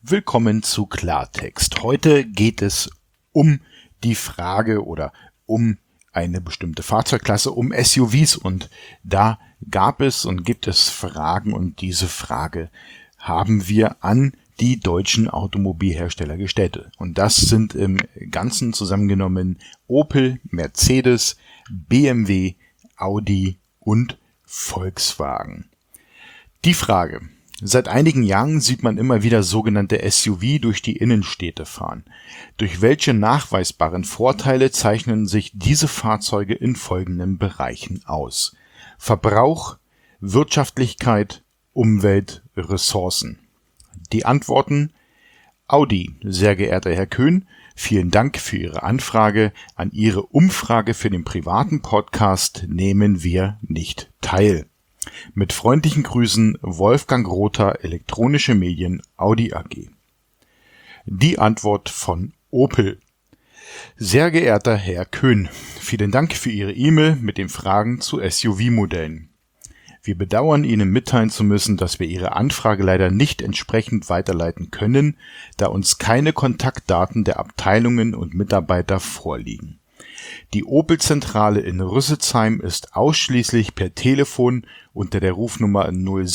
Willkommen zu Klartext. Heute geht es um die Frage oder um eine bestimmte Fahrzeugklasse, um SUVs, und da gab es und gibt es Fragen, und diese Frage haben wir an die deutschen Automobilhersteller gestellt. Und das sind im Ganzen zusammengenommen Opel, Mercedes, BMW, Audi und Volkswagen. Die Frage: Seit einigen Jahren sieht man immer wieder sogenannte SUV durch die Innenstädte fahren. Durch welche nachweisbaren Vorteile zeichnen sich diese Fahrzeuge in folgenden Bereichen aus: Verbrauch, Wirtschaftlichkeit, Umwelt, Ressourcen? Die Antworten: Audi. Sehr geehrter Herr Köhn, vielen Dank für Ihre Anfrage. An Ihre Umfrage für den privaten Podcast nehmen wir nicht teil. Mit freundlichen Grüßen, Wolfgang Rother, Elektronische Medien, Audi AG. Die Antwort von Opel: Sehr geehrter Herr Köhn, vielen Dank für Ihre E-Mail mit den Fragen zu SUV-Modellen. Wir bedauern, Ihnen mitteilen zu müssen, dass wir Ihre Anfrage leider nicht entsprechend weiterleiten können, da uns keine Kontaktdaten der Abteilungen und Mitarbeiter vorliegen. Die Opel-Zentrale in Rüsselsheim ist ausschließlich per Telefon unter der Rufnummer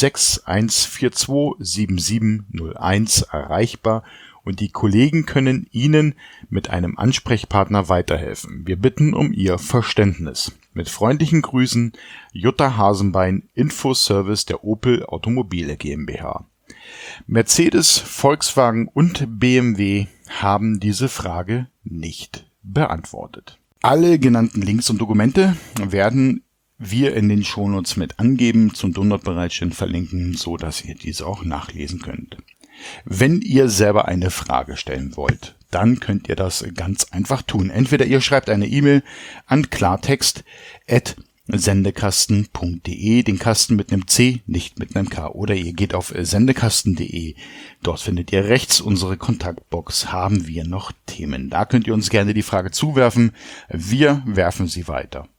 06-142-7701 erreichbar, und die Kollegen können Ihnen mit einem Ansprechpartner weiterhelfen. Wir bitten um Ihr Verständnis. Mit freundlichen Grüßen, Jutta Hasenbein, Infoservice der Opel Automobile GmbH. Mercedes, Volkswagen und BMW haben diese Frage nicht beantwortet. Alle genannten Links und Dokumente werden wir in den Shownotes mit angeben, zum Download-Bereitstellen verlinken, so dass ihr diese auch nachlesen könnt. Wenn ihr selber eine Frage stellen wollt, dann könnt ihr das ganz einfach tun. Entweder ihr schreibt eine E-Mail an klartext@sendekasten.de, den Kasten mit einem C, nicht mit einem K, oder ihr geht auf sendekasten.de. Dort findet ihr rechts unsere Kontaktbox. Haben wir noch Themen? Da könnt ihr uns gerne die Frage zuwerfen. Wir werfen sie weiter.